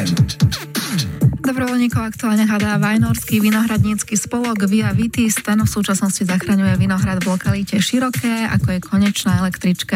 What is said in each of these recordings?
FM. Dobrovoľníkov aktuálne hľadá Vajnorský vinohradnícky spolok Via Vitis. Ten v súčasnosti zachraňuje vinohrad v lokalite Široké, ako je konečná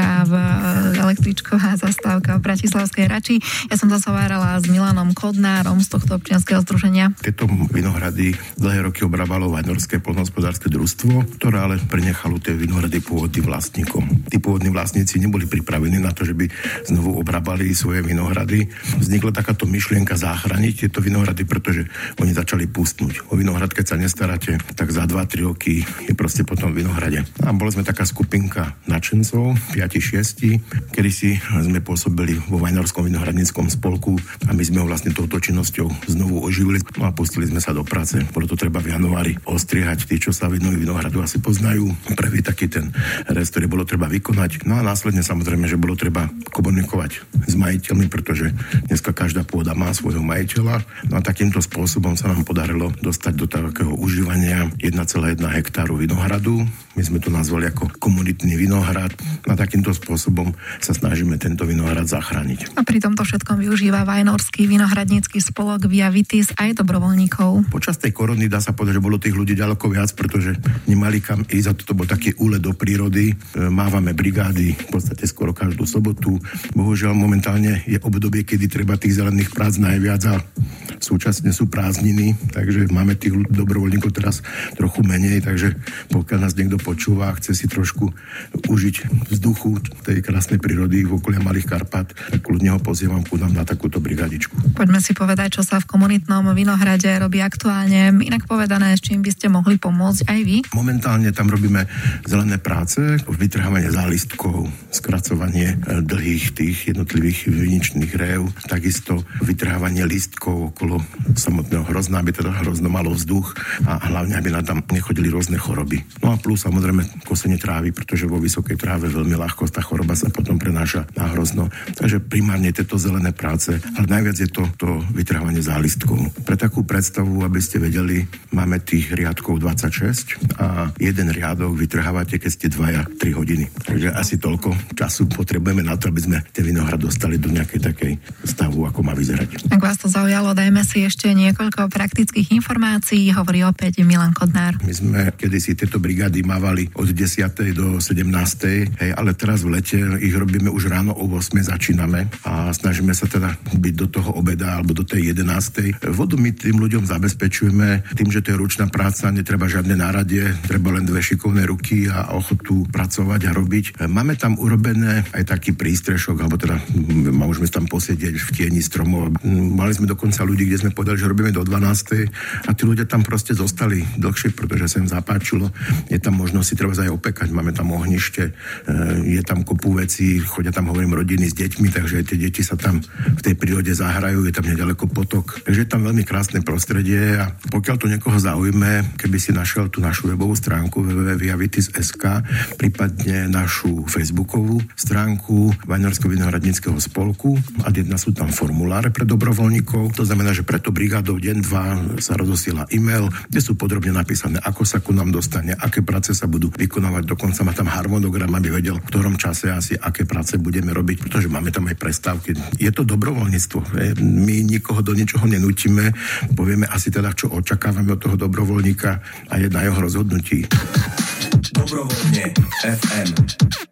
električková zastávka v Bratislavskej Rači. Ja som zasovárala s Milanom Kodnárom z tohto občianskeho združenia. Tieto vinohrady dlhé roky obrábalo Vajnorské poľnohospodárske družstvo, ktoré ale prenechalo tie vinohrady pôvodným vlastníkom. Tí pôvodní vlastníci neboli pripravení na to, že by znovu obrábali svoje vinohrady. Vznikla takáto myšlienka zachrániť tieto vinohrady, pretože oni začali pustnúť. O vinohrad, keď sa nestaráte, tak za 2-3 roky je proste potom v vinohrade. A boli sme taká skupinka nadšencov, 5-6, kedy si sme pôsobili vo Vajnorskom vinohradníckom spolku a my sme ho vlastne touto činnosťou znovu oživili a pustili sme sa do práce. Bolo to treba v januári ostriehať. Tí, čo sa venujú vinohradu, asi poznajú. Prvý taký ten rest, ktorý bolo treba vykonať. No a následne samozrejme, že bolo treba komunikovať s majiteľmi, pretože dneska každá pôda má svojho majiteľa. No a takýmto spôsobom sa nám podarilo dostať do takého užívania 1,1 hektáru vinohradu. My sme to nazvali ako komunitný vinohrad a takýmto spôsobom sa snažíme tento vinohrad zachrániť. A pri tomto všetkom využíva Vajnorský vinohradnícky spolok Via Vitis aj dobrovoľníkov. Počas tej korony dá sa povedať, že bolo tých ľudí ďaleko viac, pretože nemali kam ísť a toto bol taký úlet do prírody. Mávame brigády v podstate skoro každú sobotu. Bohužiaľ momentálne je obdobie, kedy treba tých zelených prác najviac a súčasne sú prázdniny, takže máme tých dobrovoľníkov teraz trochu menej, takže pokiaľ nás niekto počúva a chce si trošku užiť vzduchu tej krásnej prírody v okolí Malých Karpat, tak ľudne ho pozývam ku nám na takúto brigadičku. Poďme si povedať, čo sa v komunitnom vinohrade robí aktuálne. Inak povedané, s čím by ste mohli pomôcť aj vy? Momentálne tam robíme zelené práce, vytrhávanie zálistkov, skracovanie dlhých tých jednotlivých viničných rév, takisto vytrhávanie lístkov okolo samotného hrozna, aby teda hrozno malo vzduch a hlavne, aby nám tam nechodili rôzne choroby. No a plus samozrejme kosenie trávy, pretože vo vysokej tráve veľmi ľahko tá choroba sa potom prenáša na hrozno. Takže primárne tieto zelené práce, ale najviac je to vytrhávanie zálistkov. Pre takú predstavu, aby ste vedeli, máme tých riadkov 26 a jeden riadok vytrhávate, keď ste 2-3 hodiny. Takže asi toľko času potrebujeme na to, aby sme ten vinohrad dostali do nejakej takej stavu, ako má vyzerať. Ak vás to zaujalo, dajme si ešte niekoľko praktických informácií, hovorí opäť Milan Kodnár. My sme kedysi tieto brigády mávali od 10. do 17. Ale teraz v lete ich robíme už ráno o 8. začíname a snažíme sa teda byť do toho obeda alebo do tej 11. Vodu my tým ľuďom zabezpečujeme tým, že to je ručná práca, netreba žiadne náradie, treba len 2 šikovné ruky a ochotu pracovať a robiť. Máme tam urobené aj taký prístrešok, alebo teda môžeme tam posedieť v tieni stromov. Mali sme dokonca ľudí, kde sme povedali, že robíme do 12. a tí ľudia tam proste zostali dlhšie, pretože sa im zapáčilo. Je tam možnosť si treba aj opekať, máme tam ohnište, je tam kopu vecí, chodia tam, hovorím, rodiny s deťmi, takže aj tie deti sa tam v tej prírode zahrajú, je tam nedaleko potok. Takže je tam veľmi krásne prostredie a pokiaľ to niekoho zaujme, keby si našiel tú našu webovú stránku www.viavitis.sk, prípadne našu facebookovú stránku Vajnorského vinohradníckeho spolku a sú tam formuláre pre dobrovoľníkov. To znamená, že preto brigádou deň, 2 sa rozosiela e-mail, kde sú podrobne napísané, ako sa ku nám dostane, aké práce sa budú vykonávať, dokonca má tam harmonogram, aby vedel, v ktorom čase asi aké práce budeme robiť, pretože máme tam aj prestávky. Je to dobrovoľníctvo. My nikoho do ničoho nenútime, povieme asi teda, čo očakávame od toho dobrovoľníka a je na jeho rozhodnutí. Dobrovoľne FM.